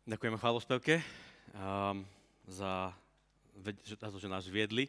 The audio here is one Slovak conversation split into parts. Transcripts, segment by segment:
Ďakujeme chválospevke za to, že nás viedli.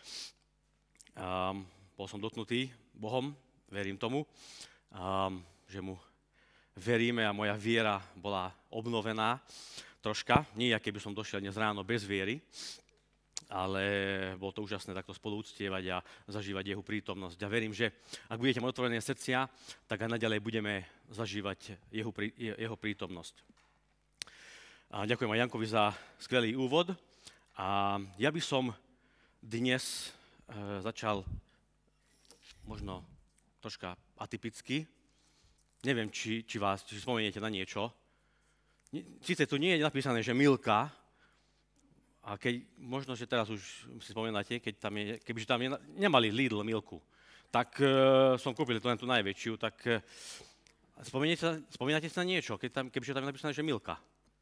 Bol som dotknutý Bohom, verím tomu, že mu veríme a moja viera bola obnovená troška. Nie, aké by som došiel dnes ráno bez viery, ale bolo to úžasné takto spolu uctievať a zažívať jeho prítomnosť. A verím, že ak budete mať otvorené srdcia, tak aj naďalej budeme zažívať jeho prítomnosť. A ďakujem aj Jankovi za skvelý úvod. A ja by som dnes začal možno troška atypicky. Neviem, či spomeniete na niečo. Sice tu nie je napísané, že Milka, a možno, že teraz už si spomínate, kebyže tam nemali Lidl Milku, tak som kúpil tú najväčšiu, tak spomínate sa na niečo, kebyže tam je napísané, že Milka?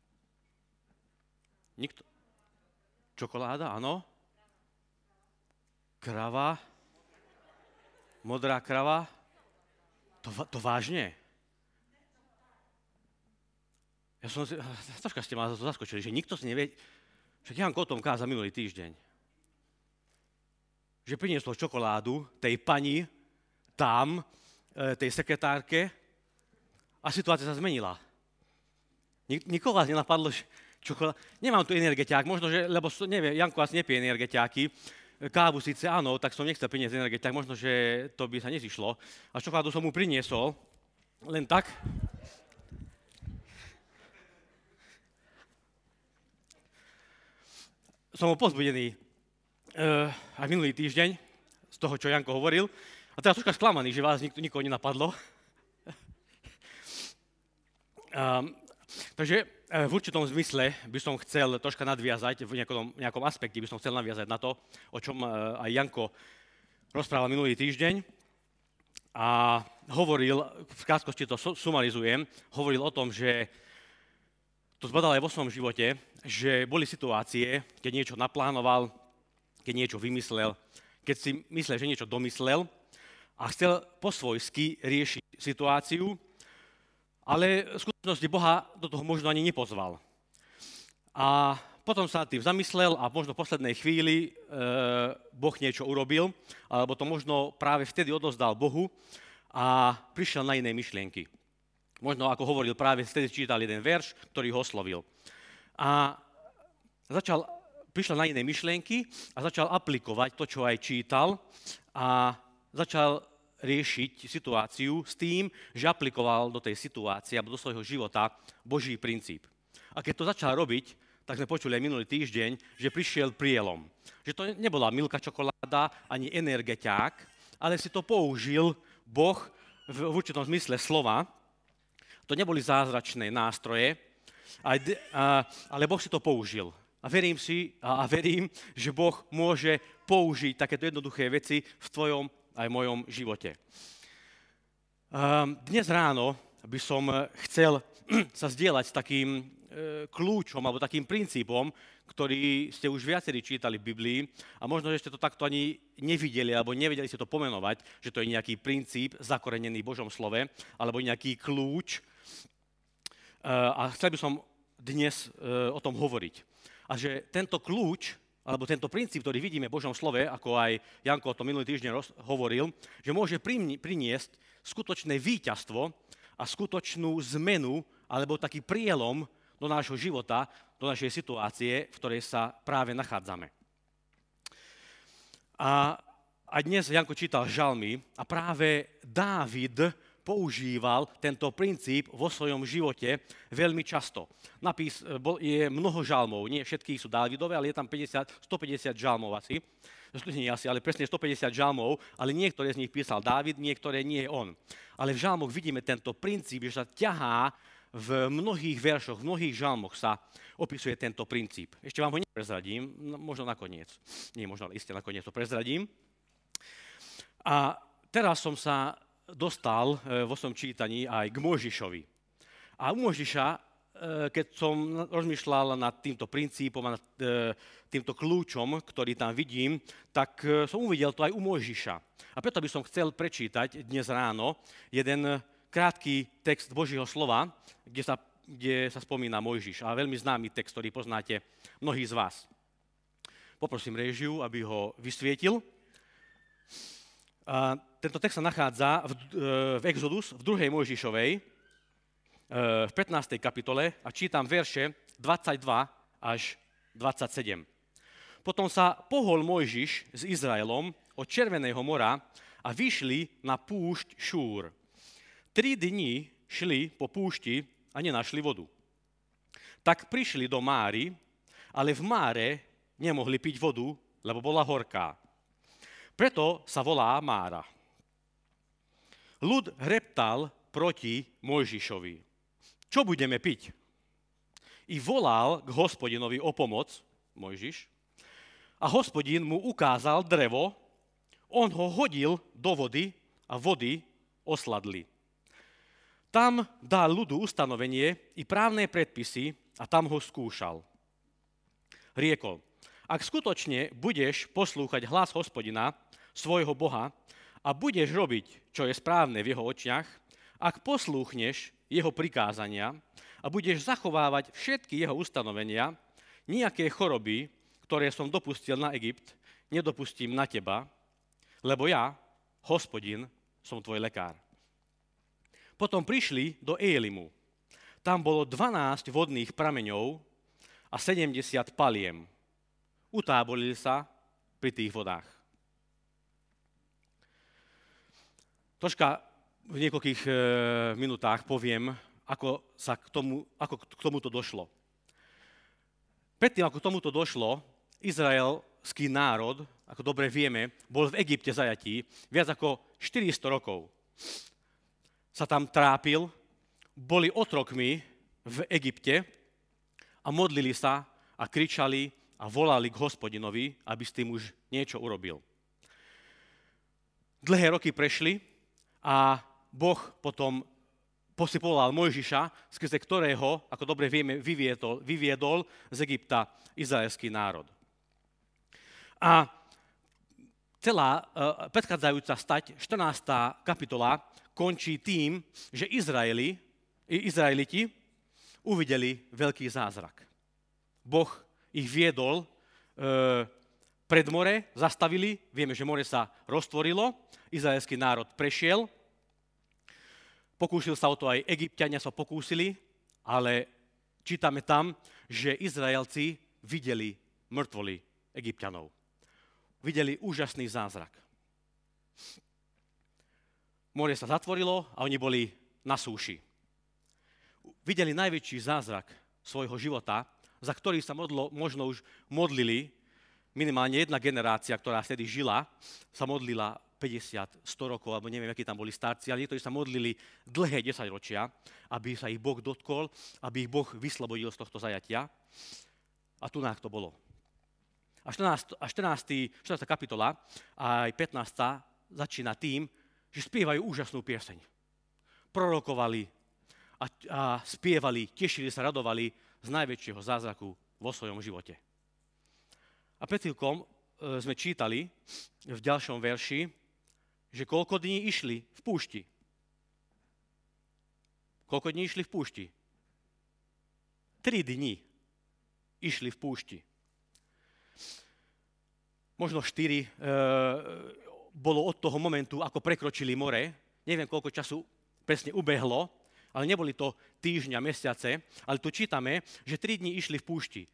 Nikto? Čokoláda, áno? Krava? Modrá krava? To vážne? Ja som si, troška ste ma zaskočili, že nikto si nevie, však Janko o tom kázal minulý týždeň, že priniesol čokoládu tej pani tam, tej sekretárke a situácia sa zmenila. Nikoho vás nenapadlo, že čokoláda. Nemám tu energetiák, možno, že, lebo neviem, Janko asi nepije energetiáky, kávu síce áno, tak som nechcel priniesť energetiák, možno, že to by sa nezišlo. A čokoládu som mu priniesol, len tak. Som bol pozbudený aj minulý týždeň z toho, čo Janko hovoril. A teraz troška sklamaný, že vás nikoho nenapadlo. Takže v určitom zmysle by som chcel troška nadviazať, v nejakom aspekte by som chcel nadviazať na to, o čom aj Janko rozprával minulý týždeň. A hovoril, v krátkosti to sumarizujem, hovoril o tom, že to zbadal aj vo svojom živote, že boli situácie, keď niečo naplánoval, keď niečo vymyslel, keď si myslel, že niečo domyslel a chcel po svojsky riešiť situáciu, ale v skutočnosti Boha do toho možno ani nepozval. A potom sa tým zamyslel a možno v poslednej chvíli Boh niečo urobil, alebo to možno práve vtedy odozdal Bohu a prišiel na iné myšlienky. Možno, ako hovoril, práve vtedy čítal jeden verš, ktorý ho oslovil. A prišiel na iné myšlienky a začal aplikovať to, čo aj čítal a začal riešiť situáciu s tým, že aplikoval do tej situácie alebo do svojho života Boží princíp. A keď to začal robiť, tak sme počuli aj minulý týždeň, že prišiel prielom. Že to nebola Milka čokoláda ani energetiák, ale si to použil Boh v určitom zmysle slova. To neboli zázračné nástroje, ale Boh si to použil. A verím, že Boh môže použiť takéto jednoduché veci v tvojom aj v mojom živote. Dnes ráno by som chcel sa zdieľať s takým kľúčom alebo takým princípom, ktorý ste už viacerí čítali v Biblii a možno, že ste to takto ani nevideli alebo nevedeli ste to pomenovať, že to je nejaký princíp zakorenený v Božom slove alebo nejaký kľúč. A chcel by som dnes o tom hovoriť. A že tento kľúč alebo tento princíp, ktorý vidíme v Božom slove, ako aj Janko o tom minulý týždeň hovoril, že môže priniesť skutočné víťazstvo a skutočnú zmenu alebo taký prielom do nášho života, do našej situácie, v ktorej sa práve nachádzame. A dnes Janko čítal žalmy a práve Dávid používal tento princíp vo svojom živote veľmi často. Je mnoho žalmov, nie všetky sú Dávidové, ale je tam 150 žalmov asi. Nie asi, ale presne 150 žalmov, ale niektoré z nich písal Dávid, niektoré nie on. Ale v žalmoch vidíme tento princíp, že sa ťahá v mnohých veršoch, v mnohých žalmoch sa opisuje tento princíp. Ešte vám ho neprezradím, možno nakoniec. Nie, možno, ale iste nakoniec to prezradím. A teraz som sa dostal vo svojom čítaní aj k Mojžišovi. A u Mojžiša, keď som rozmýšľal nad týmto princípom a nad týmto kľúčom, ktorý tam vidím, tak som uvidel to aj u Mojžiša. A preto by som chcel prečítať dnes ráno jeden krátky text Božieho slova, kde sa spomína Mojžiš. A veľmi známy text, ktorý poznáte mnohí z vás. Poprosím réžiu, aby ho vysvietil. A tento text sa nachádza v Exodus, v 2. Mojžišovej, v 15. kapitole a čítam verše 22 až 27. Potom sa pohol Mojžiš s Izraelom od Červeného mora a vyšli na púšť Šúr. 3 dni šli po púšti a nenašli vodu. Tak prišli do Máry, ale v Máre nemohli piť vodu, lebo bola horká. Preto sa volá Mára. Ľud hreptal proti Mojžišovi. Čo budeme piť? I volal k Hospodinovi o pomoc, Mojžiš, a Hospodin mu ukázal drevo, on ho hodil do vody a vody osladli. Tam dal ľudu ustanovenie i právne predpisy a tam ho skúšal. Riekol, ak skutočne budeš poslúchať hlas Hospodina, svojho Boha, a budeš robiť, čo je správne v jeho očiach, ak poslúchneš jeho prikázania a budeš zachovávať všetky jeho ustanovenia, nejaké choroby, ktoré som dopustil na Egypt, nedopustím na teba, lebo ja, Hospodin, som tvoj lekár. Potom prišli do Élimu. Tam bolo 12 vodných prameňov a 70 paliem. Utáborili sa pri tých vodách. Troška v niekoľkých minútach poviem, ako k tomuto došlo. Predtým, ako k tomuto došlo, izraelský národ, ako dobre vieme, bol v Egypte zajatí viac ako 400 rokov. Sa tam trápil, boli otrokmi v Egypte a modlili sa a kričali a volali k Hospodinovi, aby s tým už niečo urobil. Dlhé roky prešli a Boh potom povolal Mojžiša, skrze ktorého, ako dobre vieme, vyviedol z Egypta izraelský národ. A celá predchádzajúca stať, 14. kapitola, končí tým, že Izraeliti uvideli veľký zázrak. Boh ich viedol pred more, zastavili, vieme, že more sa roztvorilo, izraelský národ prešiel, pokúsil sa o to aj Egypťania sa pokúsili, ale čítame tam, že Izraelci videli mŕtvoly Egypťanov. Videli úžasný zázrak. More sa zatvorilo a oni boli na súši. Videli najväčší zázrak svojho života, za ktorý sa možno už modlili, minimálne jedna generácia, ktorá vtedy žila, sa modlila 50, 100 rokov, alebo neviem, akí tam boli starci, ale niektorí sa modlili dlhé 10 ročia, aby sa ich Boh dotkol, aby ich Boh vyslobodil z tohto zajatia. A tu to bolo. A 14. kapitola a aj 15. začína tým, že spievajú úžasnú pieseň. Prorokovali a spievali, tešili sa, radovali z najväčšieho zázraku vo svojom živote. A pred chvíľkom sme čítali v ďalšom verši, že koľko dní išli v púšti. Koľko dní išli v púšti? 3 dni išli v púšti. Možno 4 bolo od toho momentu, ako prekročili more. Neviem, koľko času presne ubehlo, ale neboli to týždňa, mesiace, ale tu čítame, že 3 dni išli v púšti.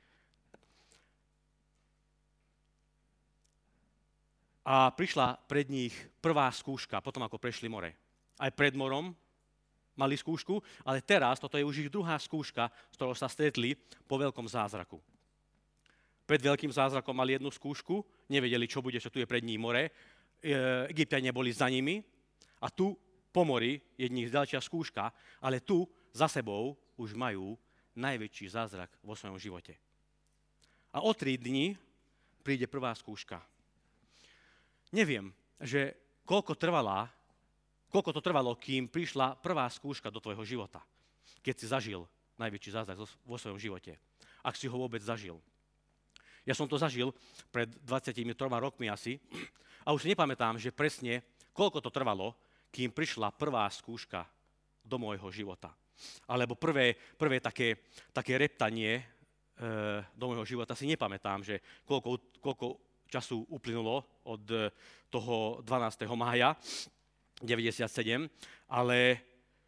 A prišla pred nich prvá skúška, potom ako prešli more. Aj pred morom mali skúšku, ale teraz toto je už ich druhá skúška, s ktorou sa stretli po veľkom zázraku. Pred veľkým zázrakom mali jednu skúšku, nevedeli, čo bude, že tu je pred nimi more. Egypťania boli za nimi a tu po mori je ďalšia skúška, ale tu za sebou už majú najväčší zázrak vo svojom živote. A o 3 dni príde prvá skúška. Neviem, že koľko to trvalo, kým prišla prvá skúška do tvojho života, keď si zažil najväčší zázrak vo svojom živote. Ak si ho vôbec zažil. Ja som to zažil pred 23 rokmi asi a už si nepamätám, že presne koľko to trvalo, kým prišla prvá skúška do môjho života. alebo prvé také reptanie do môjho života si nepamätám, že koľko času uplynulo od toho 12. mája 97, ale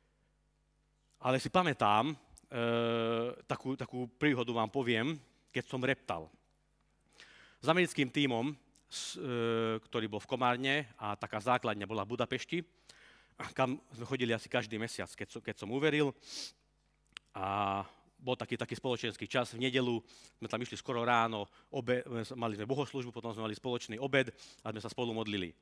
si pamätám, takú príhodu vám poviem, keď som reptal. S americkým tímom, ktorý bol v Komárne a taká základňa bola v Budapešti, kam sme chodili asi každý mesiac, keď som uveril. A bol taký spoločenský čas. V nedeľu sme tam išli skoro ráno, mali sme bohoslúžbu, potom sme mali spoločný obed a sme sa spolu modlili.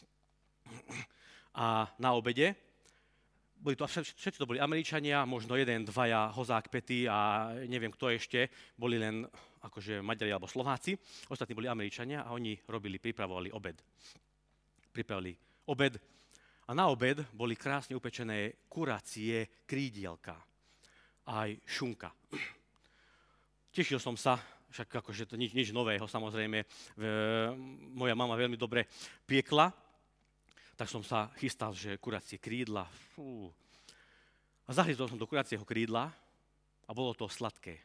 A na obede všetci to boli Američania, možno jeden, dvaja, Hozák, Petý a neviem kto ešte, boli len akože Maďari alebo Slováci. Ostatní boli Američania a oni pripravovali obed. Pripravili obed a na obed boli krásne upečené kuracie krídielka. Aj šunka. Tešil som sa, však akože to nič nového, samozrejme. Moja mama veľmi dobre piekla, tak som sa chystal, že kuracie krídla. Fú. A zahryzol som do kuracieho krídla a bolo to sladké.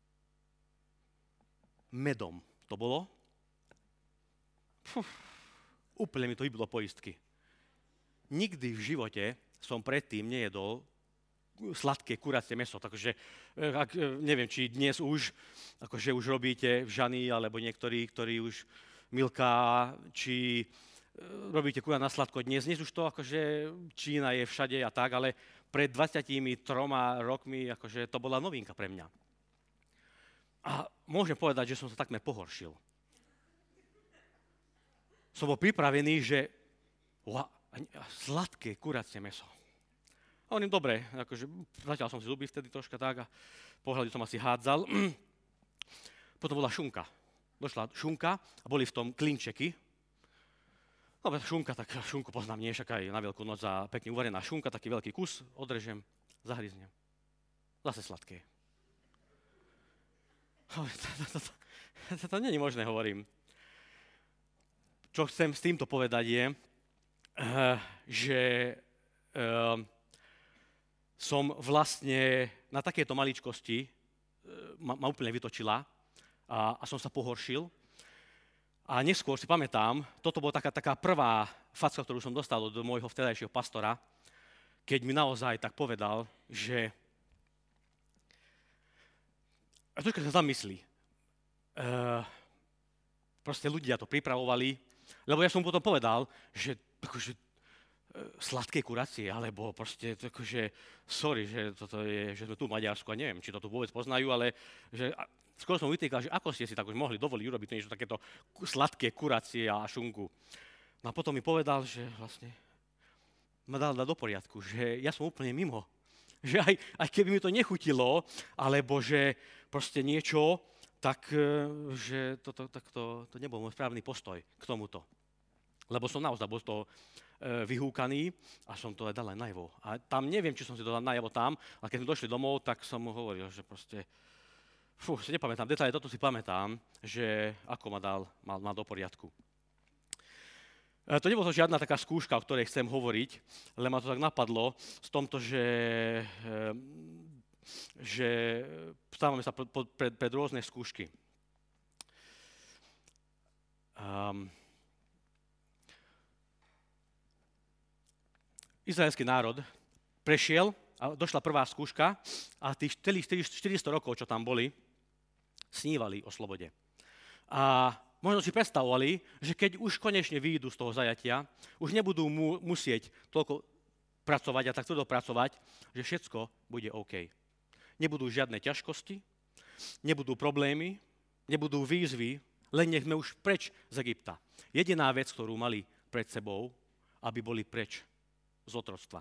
Medom to bolo. Fú. Úplne mi to hybilo poistky. Nikdy v živote som predtým nejedol sladké kuracie mäso, takže neviem, či dnes už robíte v Žani, alebo niektorí, ktorí už Milka, či robíte kurá na sladko dnes. Dnes už to akože Čína je všade a tak, ale pred 23 rokmi akože to bola novinka pre mňa. A môžem povedať, že som sa takmer pohoršil. Som bol pripravený, že sladké kuracie mäso. A hovorím, dobre, akože zatiaľ som si zuby vtedy troška tak a pohľadu som asi hádzal. Potom bola šunka. Došla šunka a boli v tom klinčeky. No, šunka, tak šunku poznám, nie, však aj na Veľkú noc a pekne uvarená šunka, taký veľký kus, odrežem, zahryznem. Zase sladké. To nie je možné, hovorím. Čo chcem s týmto povedať je, že som vlastne na takéto maličkosti ma úplne vytočila a som sa pohoršil. A neskôr si pamätám, toto bola taká prvá facka, ktorú som dostal od môjho vtedajšieho pastora, keď mi naozaj tak povedal, že a troška sa zamyslí. Proste ľudia to pripravovali, lebo ja som potom povedal, že akože, sladké kuracie, alebo proste akože, sorry, že toto je, že sme tu v Maďarsku a neviem, či to tu vôbec poznajú, ale že skoro som vytýkal, že ako ste si tak už mohli dovoliť urobiť niečo takéto sladké kuracie a šunku. No a potom mi povedal, že vlastne ma dal do poriadku, že ja som úplne mimo. Že aj keby mi to nechutilo, alebo že proste niečo, tak že to nebol môj správny postoj k tomuto. Lebo som naozaj bol to vyhúkaný a som to aj dal aj najavo. A tam neviem, či som si to dal najavo tam, a keď sme došli domov, tak som mu hovoril, že proste, si nepamätám detaily, toto si pamätám, že ako mal do poriadku. To nebolo to žiadna taká skúška, o ktorej chcem hovoriť, ale ma to tak napadlo z tomto, že stávame sa pred rôzne skúšky. Izraelský národ prešiel a došla prvá skúška a tých 400 rokov, čo tam boli, snívali o slobode. A možno si predstavovali, že keď už konečne vyjdú z toho zajatia, už nebudú musieť toľko pracovať a tak tvrdo pracovať, že všetko bude OK. Nebudú žiadne ťažkosti, nebudú problémy, nebudú výzvy, len nech sme už preč z Egypta. Jediná vec, ktorú mali pred sebou, aby boli preč z otroctva.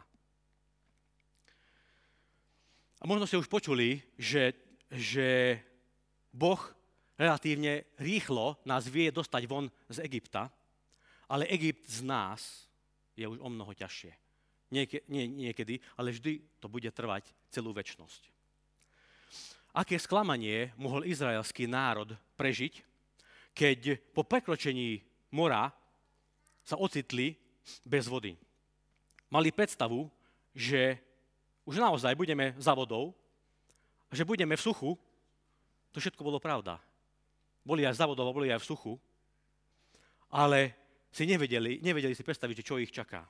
A možno ste už počuli, že Boh relatívne rýchlo nás vie dostať von z Egypta, ale Egypt z nás je už o mnoho ťažšie. Nie niekedy, ale vždy to bude trvať celú večnosť. Aké sklamanie mohol izraelský národ prežiť, keď po prekročení mora sa ocitli bez vody. Mali predstavu, že už naozaj budeme za vodou, a že budeme v suchu, to všetko bolo pravda. Boli aj za vodou, boli aj v suchu, ale si nevedeli si predstaviť, čo ich čaká.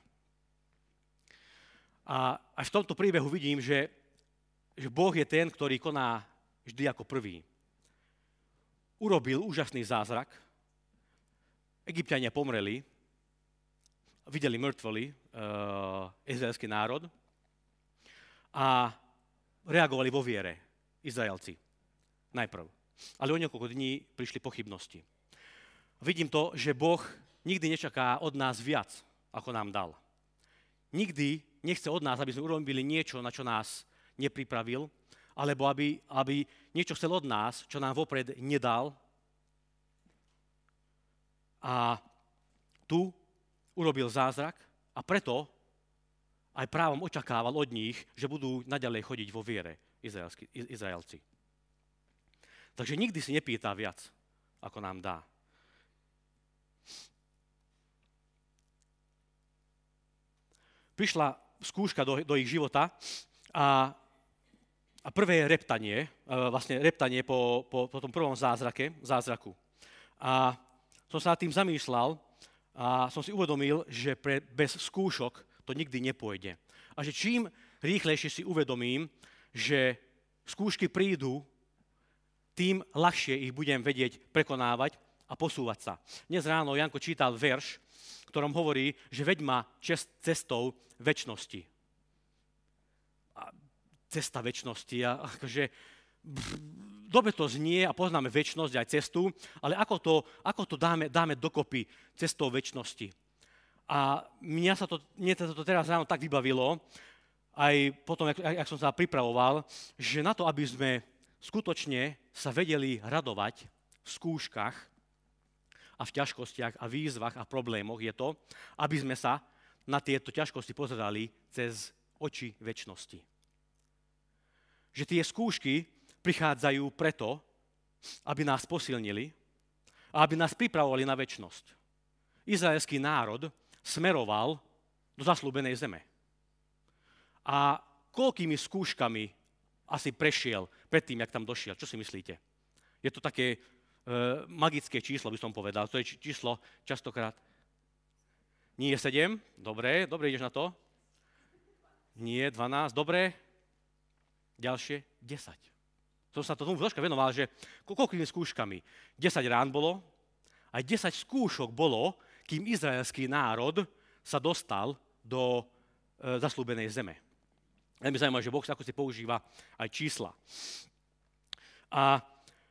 A až v tomto príbehu vidím, že Boh je ten, ktorý koná vždy ako prvý. Urobil úžasný zázrak, Egypťania pomreli, videli mŕtvoly izraelský národ a reagovali vo viere Izraelci najprv. Ale o niekoľko dní prišli pochybnosti. Vidím to, že Boh nikdy nečaká od nás viac, ako nám dal. Nikdy nechce od nás, aby sme urobili niečo, na čo nás nepripravil, alebo aby niečo chcel od nás, čo nám vopred nedal. A tu urobil zázrak a preto aj právom očakával od nich, že budú naďalej chodiť vo viere Izraelci. Takže nikdy si nepýta viac, ako nám dá. Prišla skúška do ich života a prvé reptanie, po tom prvom zázraku. A som sa nad tým zamýšľal a som si uvedomil, že bez skúšok to nikdy nepôjde. A že čím rýchlejšie si uvedomím, že skúšky prídu, tým ľahšie ich budem vedieť prekonávať a posúvať sa. Dnes ráno Janko čítal verš, v ktorom hovorí, že veď ma cestou večnosti. A cesta večnosti. A akože, dobre to znie a poznáme večnosť aj cestu, ale ako to dáme dokopy cestou večnosti. A mne sa to teraz ráno tak vybavilo, aj potom, jak som sa pripravoval, že na to, aby sme skutočne sa vedeli radovať v skúškach a v ťažkostiach a výzvach a problémoch, je to, aby sme sa na tieto ťažkosti pozerali cez oči večnosti. Že tie skúšky prichádzajú preto, aby nás posilnili a aby nás pripravovali na večnosť. Izraelský národ smeroval do zasľúbenej zeme. A koľkými skúškami asi prešiel predtým, jak tam došiel? Čo si myslíte? Je to také magické číslo, by som povedal. To je číslo častokrát. Nie 7? Dobre, ideš na to? Nie, 12, dobre. Ďalšie, 10. Som sa tomu troška venoval, že koľkými skúškami? 10 rán bolo, aj 10 skúšok bolo, kým izraelský národ sa dostal do zasľúbenej zeme. Ja mi zaujímavé, že Boh ako si používa aj čísla. A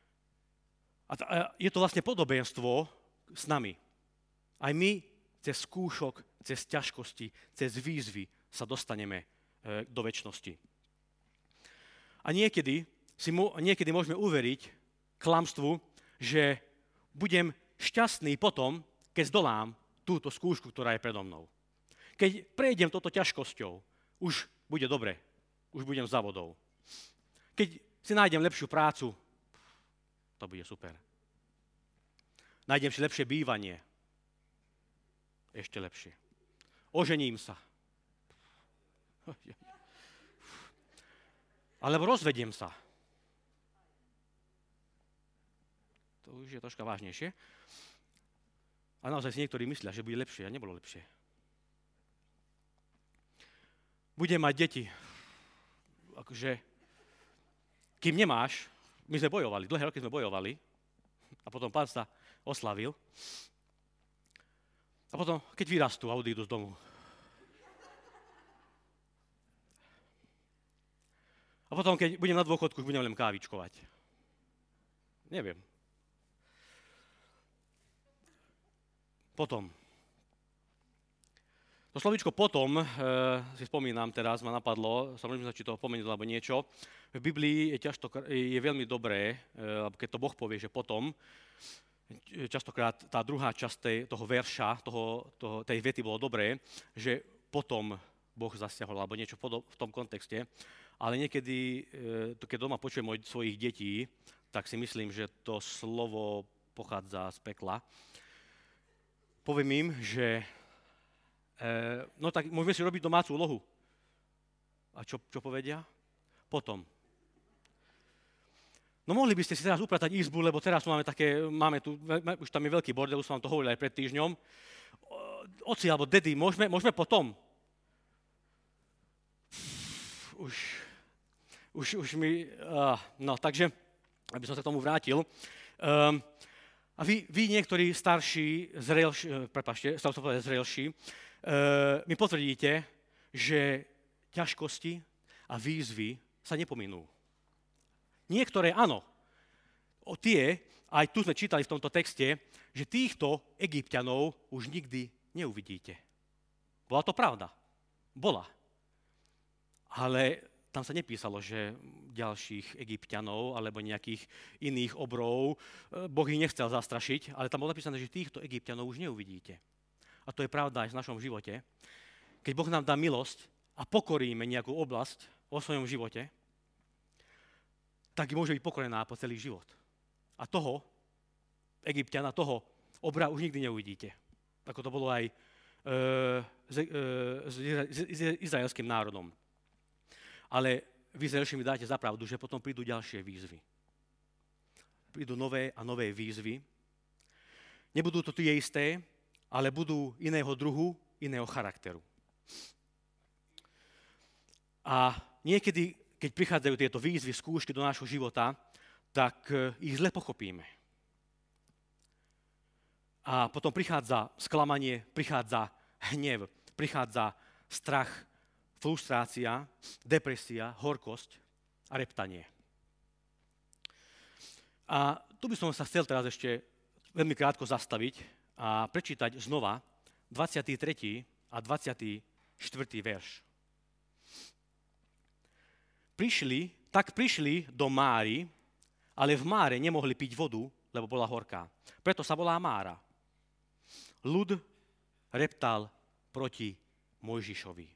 je to vlastne podobenstvo s nami. Aj my cez skúšok, cez ťažkosti, cez výzvy sa dostaneme do večnosti. A niekedy môžeme uveriť klamstvu, že budem šťastný potom, keď zdolám túto skúšku, ktorá je predo mnou. Keď prejdem toto ťažkosťou, už bude dobre, už budem za vodou. Keď si nájdem lepšiu prácu, to bude super. Nájdem si lepšie bývanie, ešte lepšie. Ožením sa. Alebo rozvediem sa. To už je troška vážnejšie. A naozaj si niektorí myslia, že bude lepšie a nebolo lepšie. Budem mať deti. Akože, kým nemáš, my sme bojovali, dlhé roky sme bojovali a potom Pán sa oslavil. A potom, keď vyrastú a odídu z domu. A potom, keď budem na dôchodku, už budem len kávičkovať. Neviem. Potom. To slovíčko potom, si spomínam teraz, ma napadlo, samozrejme, či to pomenul alebo niečo. V Biblii je veľmi dobré, keď to Boh povie, že potom, častokrát tá druhá časť toho verša, tej vety bolo dobré, že potom Boh zasiahol, alebo niečo v tom kontexte. Ale niekedy, keď doma počujem od svojich detí, tak si myslím, že to slovo pochádza z pekla. Poviem im, že no tak môžeme si robiť domácu úlohu. A čo povedia? Potom. No mohli by ste si teraz upratať izbu, lebo teraz tu máme tu, už tam je veľký bordel, už som vám to hovoril aj pred týždňom. Oci alebo dedi, môžeme potom? Už mi... No, takže, aby som sa k tomu vrátil. A vy niektorí starší, zrelší, mi potvrdíte, že ťažkosti a výzvy sa nepominú. Niektoré áno. Aj tu sme čítali v tomto texte, že týchto Egypťanov už nikdy neuvidíte. Bola to pravda. Bola. Ale tam sa nepísalo, že ďalších Egypťanov alebo nejakých iných obrov Boh ich nechcel zastrašiť, ale tam bolo napísané, že týchto Egypťanov už neuvidíte. A to je pravda aj v našom živote. Keď Boh nám dá milosť a pokoríme nejakú oblasť vo svojom živote, tak môže byť pokorená po celý život. A toho Egypťana, toho obra už nikdy neuvidíte. Ako to bolo aj s izraelským národom. Ale vy Izraelši mi dáte za pravdu, že potom prídu ďalšie výzvy. Prídu nové a nové výzvy. Nebudú to tie isté, ale budú iného druhu, iného charakteru. A niekedy, keď prichádzajú tieto výzvy, skúšky do nášho života, tak ich zle pochopíme. A potom prichádza sklamanie, prichádza hnev, prichádza strach, frustrácia, depresia, horkosť a reptanie. A tu by som sa chcel teraz ešte veľmi krátko zastaviť a prečítať znova 23. a 24. verš. Prišli do Máry, ale v Máre nemohli piť vodu, lebo bola horká. Preto sa volá Mára. Ľud reptal proti Mojžišovi.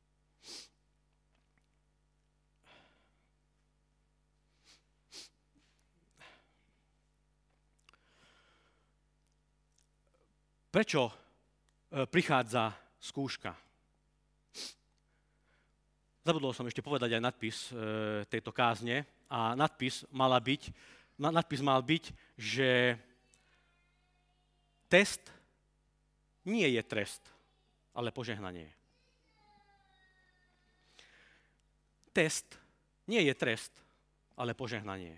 Prečo prichádza skúška? Zabudol som ešte povedať aj nadpis tejto kázne a nadpis mal byť, že test nie je trest, ale požehnanie. Test nie je trest, ale požehnanie.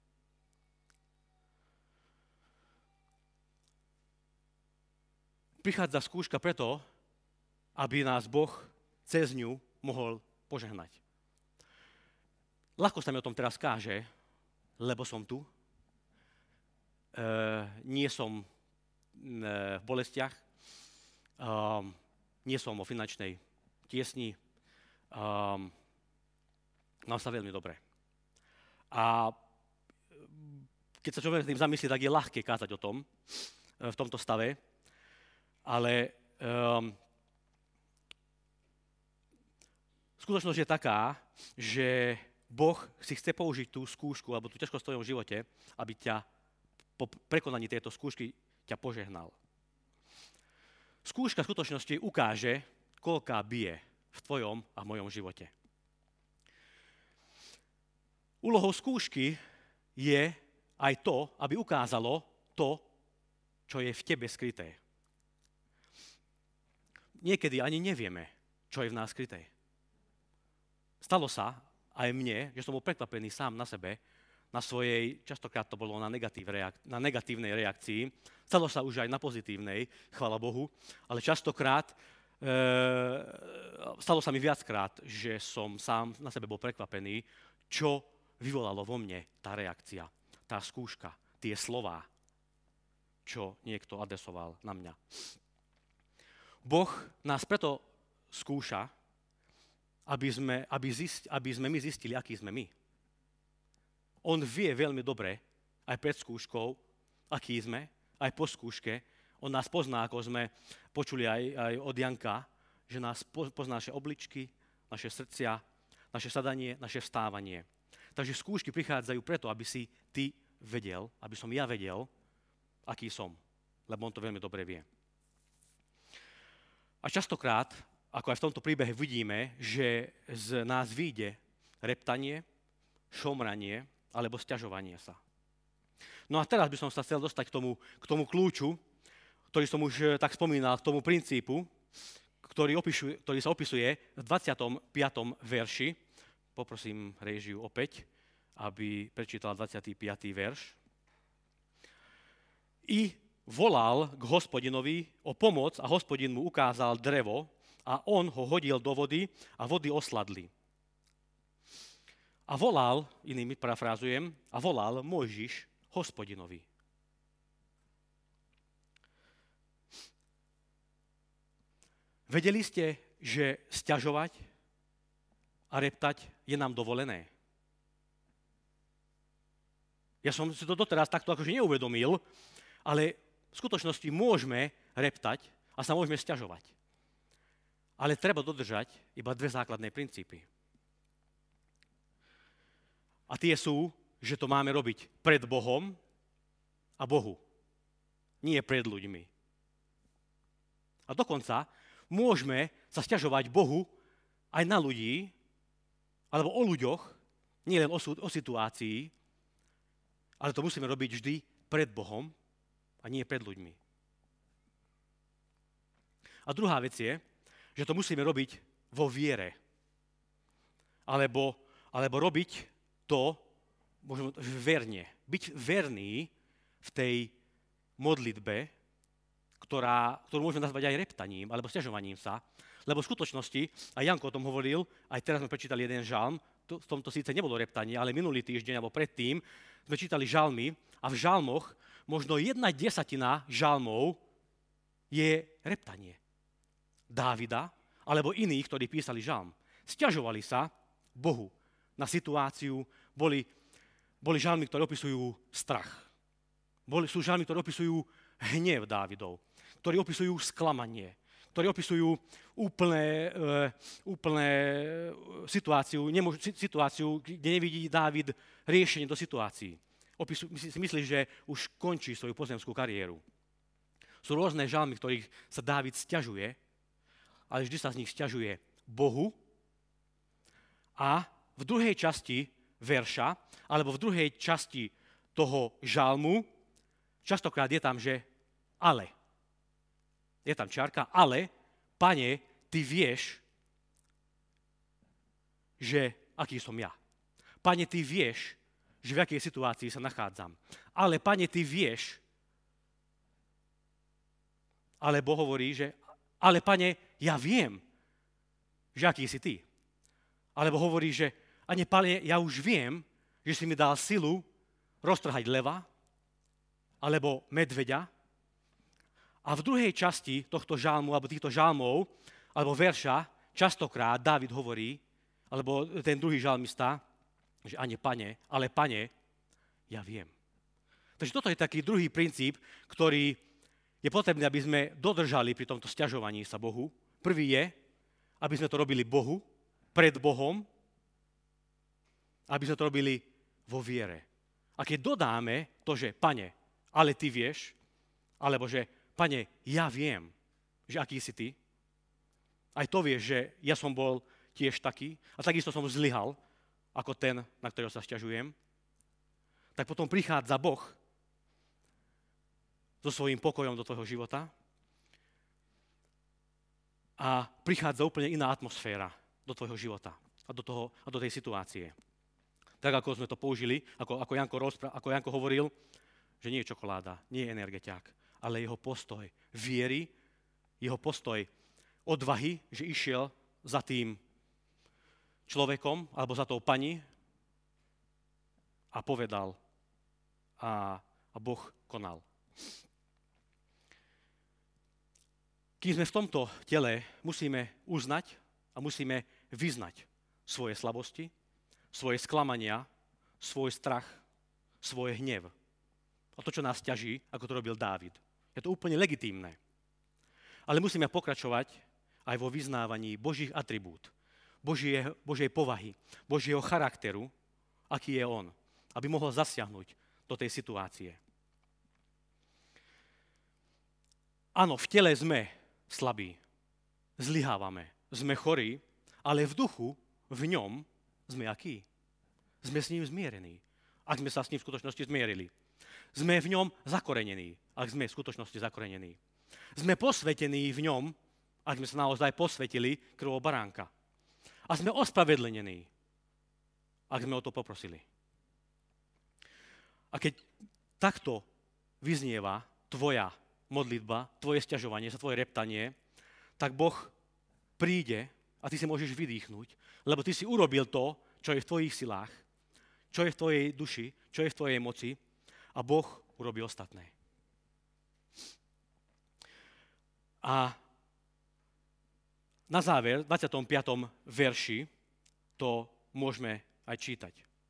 Prichádza skúška preto, aby nás Boh cez ňu mohol požehnať. Ľahko sa mi o tom teraz káže, lebo som tu. Nie som v bolestiach, nie som o finančnej tiesni, mám sa veľmi dobre. A keď sa človek s tým zamyslí, tak je ľahké kázať o tom, v tomto stave, ale skutočnosť je taká, že Boh si chce použiť tú skúšku alebo tú ťažkosť v tvojom živote, aby ťa po prekonaní tejto skúšky ťa požehnal. Skúška v skutočnosti ukáže, koľká bije v tvojom a v mojom živote. Úlohou skúšky je aj to, aby ukázalo to, čo je v tebe skryté. Niekedy ani nevieme, čo je v nás skryté. Stalo sa aj mne, že som bol prekvapený sám na sebe, na svojej, častokrát to bolo na negatívnej reakcii, stalo sa už aj na pozitívnej, chvála Bohu, ale častokrát, stalo sa mi viackrát, že som sám na sebe bol prekvapený, čo vyvolalo vo mne tá reakcia, tá skúška, tie slová, čo niekto adresoval na mňa. Boh nás preto skúša, aby sme my zistili, akí sme my. On vie veľmi dobre, aj pred skúškou, akí sme, aj po skúške. On nás pozná, ako sme počuli aj od Janka, že nás pozná naše obličky, naše srdcia, naše sadanie, naše vstávanie. Takže skúšky prichádzajú preto, aby si ty vedel, aby som ja vedel, aký som. Lebo on to veľmi dobre vie. A častokrát, ako aj v tomto príbehe vidíme, že z nás vyjde reptanie, šomranie alebo sťažovanie sa. No a teraz by som sa chcel dostať k tomu kľúču, ktorý som už tak spomínal, k tomu princípu, ktorý sa opisuje v 25. verši. Poprosím réžiu opäť, aby prečítala 25. verš. I volal k Hospodinovi o pomoc a Hospodin mu ukázal drevo a on ho hodil do vody a vody osladli. A volal, inými parafrázujem, a volal Mojžiš Hospodinovi. Vedeli ste, že sťažovať a reptať je nám dovolené? Ja som si to doteraz takto akože neuvedomil, ale v skutočnosti môžeme reptať a sa môžeme sťažovať. Ale treba dodržať iba dve základné princípy. A tie sú, že to máme robiť pred Bohom a Bohu. Nie pred ľuďmi. A dokonca môžeme sa sťažovať Bohu aj na ľudí, alebo o ľuďoch, nie len o situácii, ale to musíme robiť vždy pred Bohom a nie pred ľuďmi. A druhá vec je, že to musíme robiť vo viere. Alebo robiť to možno verne. Byť verný v tej modlitbe, ktorú môžeme nazvať aj reptaním alebo sťažovaním sa, lebo v skutočnosti, a Janko o tom hovoril, aj teraz sme prečítali jeden žalm, v tomto síce nebolo reptanie, ale minulý týždeň alebo predtým sme čítali žalmy a v žalmoch možno 1/10 žalmov je reptanie. Dávida alebo iných, ktorí písali žalm. Sťažovali sa Bohu na situáciu, boli žalmy, ktoré opisujú strach. Sú žalmy, ktoré opisujú hnev Dávidov, ktorí opisujú sklamanie, ktorí opisujú úplné situáciu, kde nevidí Dávid riešenie do situácií. Si myslí, že už končí svoju pozemskú kariéru. Sú rôzne žalmy, ktorých sa Dávid sťažuje, ale vždy sa z nich sťažuje Bohu. A v druhej časti verša, alebo v druhej časti toho žalmu, častokrát je tam, že ale. Je tam čiarka, ale, Pane, ty vieš, že aký som ja. Pane, ty vieš, že v akej situácii sa nachádzam. Ale, Pane, ty vieš, alebo hovorí, že ale, Pane, ja viem, že aký si ty. Alebo hovorí, že Pane, ja už viem, že si mi dal silu roztrhať leva, alebo medveďa. A v druhej časti tohto žalmu, alebo týchto žalmov, alebo verša, častokrát Dávid hovorí, alebo ten druhý žalmista, že Pane, ale Pane, ja viem. Takže toto je taký druhý princíp, ktorý je potrebné, aby sme dodržali pri tomto sťažovaní sa Bohu. Prvý je, aby sme to robili Bohu, pred Bohom, aby sme to robili vo viere. A keď dodáme to, že Pane, ale ty vieš, alebo že Pane, ja viem, že aký si ty, aj to vieš, že ja som bol tiež taký a takisto som zlyhal, ako ten, na ktorého sa sťažujem, tak potom prichádza Boh so svojím pokojom do tvojho života a prichádza úplne iná atmosféra do tvojho života a do tej situácie. Tak, ako sme to použili, ako Janko hovoril, že nie je čokoláda, nie je energetiák, ale jeho postoj viery, jeho postoj odvahy, že išiel za tým človekom alebo za tou pani a povedal a Boh konal. Kým sme v tomto tele, musíme uznať a musíme vyznať svoje slabosti, svoje sklamania, svoj strach, svoj hnev. A to, čo nás ťaží, ako to robil Dávid. Je to úplne legitímne. Ale musíme pokračovať aj vo vyznávaní Božích atribút, Božej povahy, Božieho charakteru, aký je on, aby mohol zasiahnuť do tej situácie. Áno, v tele sme slabí, zlyhávame, sme chorí, ale v duchu, v ňom sme akí? Sme s ním zmierení, ak sme sa s ním v skutočnosti zmierili. Sme v ňom zakorenení, ak sme v skutočnosti zakorenení. Sme posvetení v ňom, ak sme sa naozaj posvetili krvou baránka. A sme ospravedlnení, ak sme o to poprosili. A keď takto vyznieva tvoja modlitba, tvoje sťažovanie, tvoje reptanie, tak Boh príde a ty si môžeš vydýchnuť, lebo ty si urobil to, čo je v tvojich silách, čo je v tvojej duši, čo je v tvojej moci a Boh urobí ostatné. A na záver, v 25. verši, to môžeme aj čítať.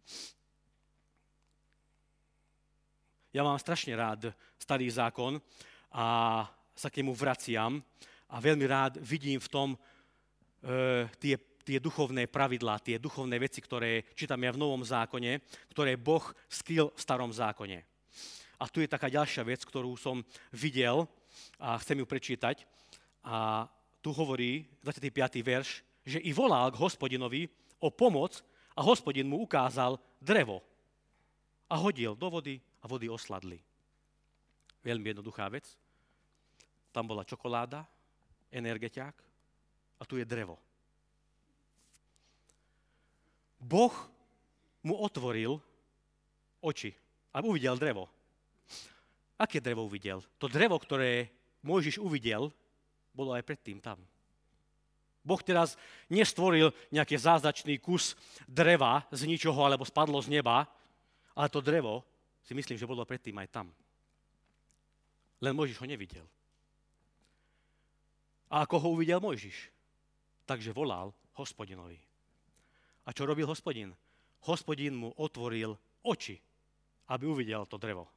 Ja mám strašne rád Starý zákon a sa k nemu vraciam a veľmi rád vidím v tom tie duchovné pravidlá, tie duchovné veci, ktoré čítame v Novom zákone, ktoré Boh skryl v Starom zákone. A tu je taká ďalšia vec, ktorú som videl a chcem ju prečítať. A tu hovorí 25. verš, že i volal k Hospodinovi o pomoc a Hospodin mu ukázal drevo a hodil do vody a vody osladli. Veľmi jednoduchá vec. Tam bola čokoláda, energetiák a tu je drevo. Boh mu otvoril oči a uvidel drevo. Aké drevo uvidel? To drevo, ktoré Mojžiš uvidel, bolo aj predtým tam. Boh teraz nestvoril nejaký zázračný kus dreva z ničoho alebo spadlo z neba, ale to drevo si myslím, že bolo predtým aj tam. Len Mojžiš ho nevidel. A ako ho uvidel Mojžiš? Takže volal Hospodinovi. A čo robil Hospodin? Hospodin mu otvoril oči, aby uvidel to drevo.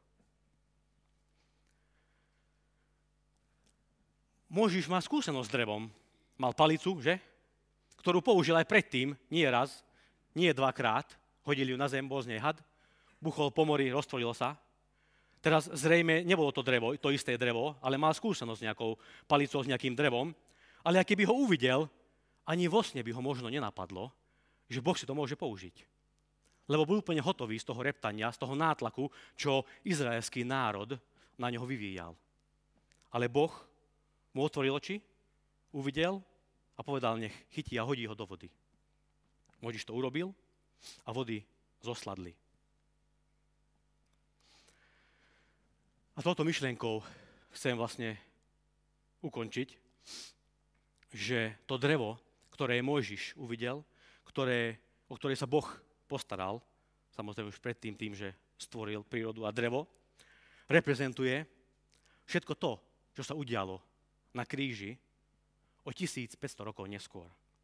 Mojžiš má skúsenosť s drevom. Mal palicu, že? Ktorú použil aj predtým, nie raz, nie dvakrát. Hodili ju na zem, bol z nej had, buchol po mori, roztvorilo sa. Teraz zrejme nebolo to drevo, to isté drevo, ale mal skúsenosť s nejakou palicou, s nejakým drevom. Ale ak keby ho uvidel, ani vo sne by ho možno nenapadlo, že Boh si to môže použiť. Lebo bol úplne hotový z toho reptania, z toho nátlaku, čo izraelský národ na neho vyvíjal. Ale Boh mu otvoril oči, uvidel a povedal, nech chytí a hodí ho do vody. Mojžiš to urobil a vody zosladli. A touto myšlienkou chcem vlastne ukončiť, že to drevo, ktoré Mojžiš uvidel, o ktoré sa Boh postaral, samozrejme už predtým tým, že stvoril prírodu a drevo, reprezentuje všetko to, čo sa udialo na kríži o 1500 rokov neskôr.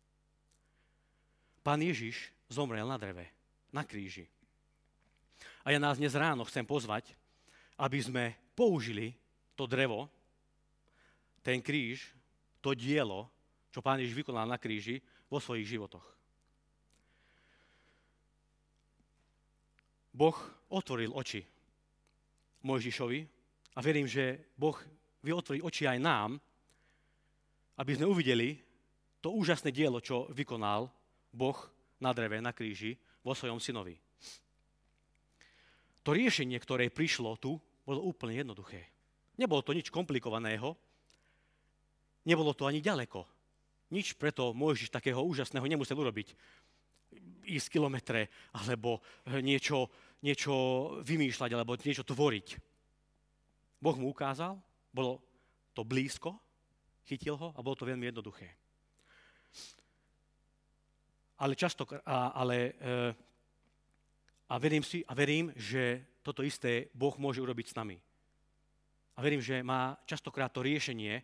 Pán Ježiš zomrel na dreve, na kríži. A ja nás dnes ráno chcem pozvať, aby sme použili to drevo, ten kríž, to dielo, čo Pán Ježiš vykonal na kríži vo svojich životoch. Boh otvoril oči Mojžišovi a verím, že Boh vie otvoriť oči aj nám, aby sme uvideli to úžasné dielo, čo vykonal Boh na dreve, na kríži, vo svojom synovi. To riešenie, ktoré prišlo tu, bolo úplne jednoduché. Nebolo to nič komplikovaného, nebolo to ani ďaleko. Nič preto Mojžiš takého úžasného nemusel urobiť. Ísť kilometre, alebo niečo vymýšľať, alebo niečo tvoriť. Boh mu ukázal, bolo to blízko, chytil ho a bolo to veľmi jednoduché. Verím, že toto isté Boh môže urobiť s nami. A verím, že má častokrát to riešenie,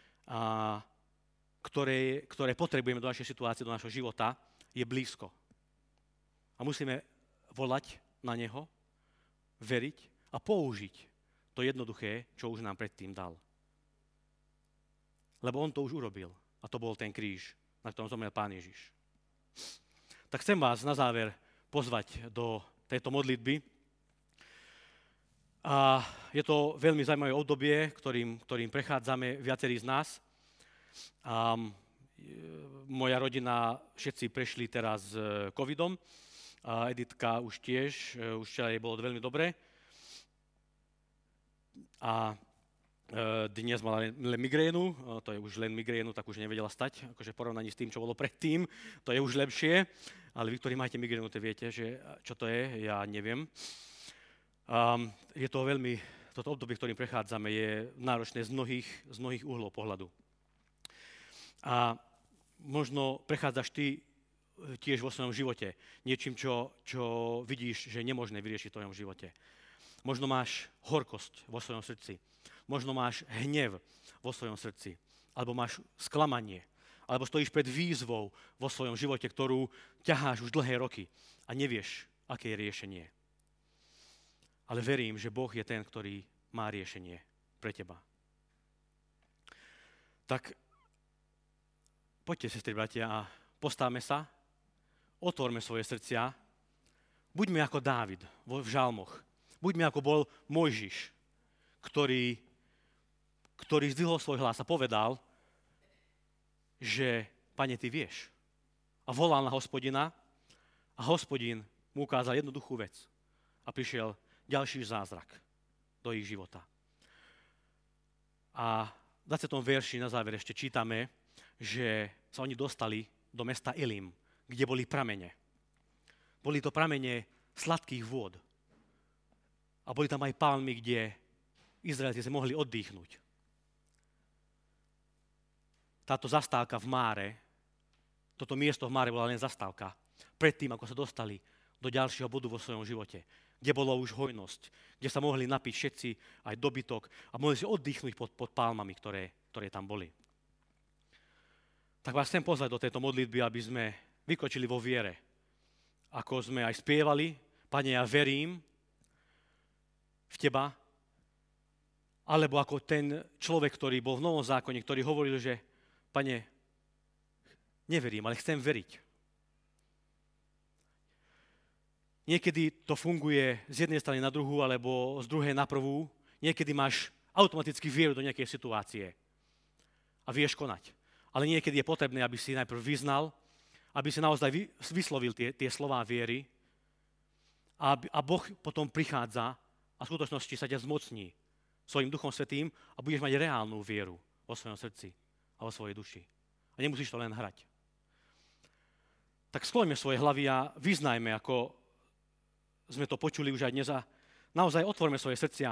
ktoré potrebujeme do našej situácie, do našho života, je blízko. A musíme volať na neho, veriť a použiť to jednoduché, čo už nám predtým dal. Lebo on to už urobil. A to bol ten kríž, na ktorom zomrel Pán Ježiš. Tak chcem vás na záver pozvať do tejto modlitby. A je to veľmi zaujímavé obdobie, ktorým prechádzame viacerí z nás. Moja rodina, všetci prešli teraz covidom. A Editka už tiež, už včera jej bolo veľmi dobre. A dnes mala len migrénu, to je už len migrénu, tak už nevedela stať, akože v porovnaní s tým, čo bolo predtým, to je už lepšie. Ale vy, ktorí máte migrénu, to viete, že čo to je, ja neviem. Je to veľmi, toto obdobie, ktorým prechádzame, je náročné z mnohých uhlov pohľadu. A možno prechádzaš ty tiež vo svojom živote niečím, čo vidíš, že je nemožné vyriešiť v tvojom živote. Možno máš horkosť vo svojom srdci. Možno máš hnev vo svojom srdci. Alebo máš sklamanie. Alebo stojíš pred výzvou vo svojom živote, ktorú ťaháš už dlhé roky a nevieš, aké je riešenie. Ale verím, že Boh je ten, ktorý má riešenie pre teba. Tak poďte, sestry, bratia, a postavme sa, otvorme svoje srdcia, buďme ako Dávid v žalmoch, buďme ako bol Mojžiš, ktorý zdvihol svoj hlas a povedal, že Pane, ty vieš. A volal na Hospodina a Hospodin mu ukázal jednoduchú vec a prišiel ďalší zázrak do ich života. A v 20. verši na záver ešte čítame, že sa oni dostali do mesta Elim, kde boli pramene. Boli to pramene sladkých vôd. A boli tam aj palmy, kde Izraelci sa mohli oddychnúť. Táto zastávka v Máre, toto miesto v Máre bola len zastávka, predtým, ako sa dostali do ďalšieho bodu vo svojom živote, kde bola už hojnosť, kde sa mohli napiť všetci, aj dobytok, a mohli si oddychnúť pod palmami, ktoré tam boli. Tak vás chcem pozvať do tejto modlitby, aby sme vykročili vo viere. Ako sme aj spievali, Pane, ja verím v Teba, alebo ako ten človek, ktorý bol v Novom zákone, ktorý hovoril, že Pane, neverím, ale chcem veriť. Niekedy to funguje z jednej strany na druhú, alebo z druhej na prvú. Niekedy máš automaticky vieru do nejakej situácie a vieš konať. Ale niekedy je potrebné, aby si najprv vyznal, aby si naozaj vyslovil tie slová viery a Boh potom prichádza a v skutočnosti sa ťa zmocní svojím Duchom Svätým a budeš mať reálnu vieru vo svojom srdci a vo svojej duši. A nemusíš to len hrať. Tak skloňme svoje hlavy a vyznajme, ako sme to počuli už aj dnes, a naozaj otvorme svoje srdcia.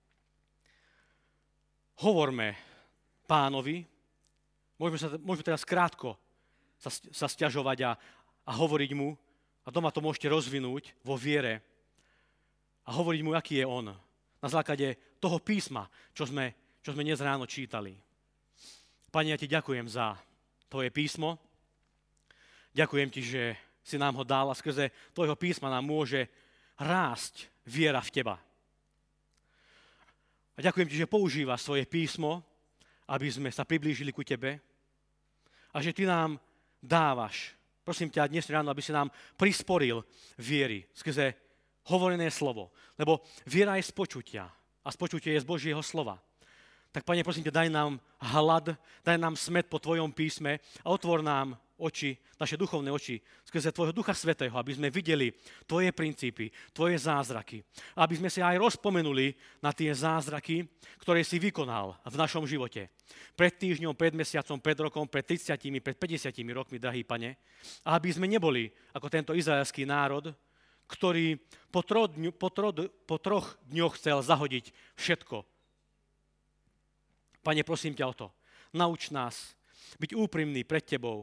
Hovorme Pánovi, môžeme teraz krátko sa sťažovať a hovoriť mu, a doma to môžete rozvinúť vo viere a hovoriť mu, aký je on, na základe toho písma, čo sme dnes ráno čítali. Pane, ja ti ďakujem za tvoje písmo. Ďakujem ti, že si nám ho dal a skrze tvojho písma nám môže rásť viera v teba. A ďakujem ti, že používaš svoje písmo, aby sme sa priblížili ku tebe a že ty nám dávaš, prosím ťa dnes ráno, aby si nám prisporil viery skrze hovorené slovo. Lebo viera je z počutia a z počutia je z Božieho slova. Tak, Pane, prosím ťa, daj nám hlad, daj nám smäd po tvojom písme a otvor nám oči, naše duchovné oči, skrze tvojho Ducha Svätého, aby sme videli tvoje princípy, tvoje zázraky. Aby sme si aj rozpomenuli na tie zázraky, ktoré si vykonal v našom živote. Pred týždňom, pred mesiacom, pred rokom, pred 30, pred 50 rokmi, drahý Pane. A aby sme neboli ako tento izraelský národ, ktorý po troch dňoch chcel zahodiť všetko. Pane, prosím ťa o to. Nauč nás byť úprimný pred tebou.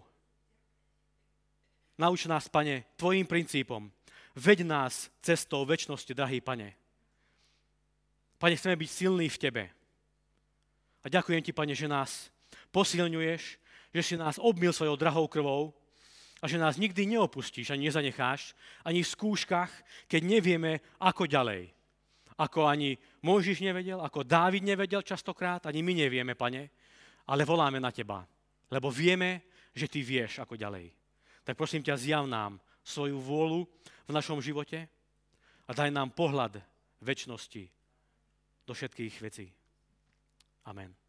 Nauč nás, Pane, tvojim princípom. Veď nás cestou večnosti, drahý Pane. Pane, chceme byť silní v tebe. A ďakujem ti, Pane, že nás posilňuješ, že si nás obmyl svojou drahou krvou a že nás nikdy neopustíš ani nezanecháš, ani v skúškach, keď nevieme, ako ďalej. Ako ani Mojžiš nevedel, ako Dávid nevedel častokrát, ani my nevieme, Pane, ale voláme na teba, lebo vieme, že ty vieš, ako ďalej. Tak prosím ťa, zjav nám svoju vôľu v našom živote a daj nám pohľad večnosti do všetkých vecí. Amen.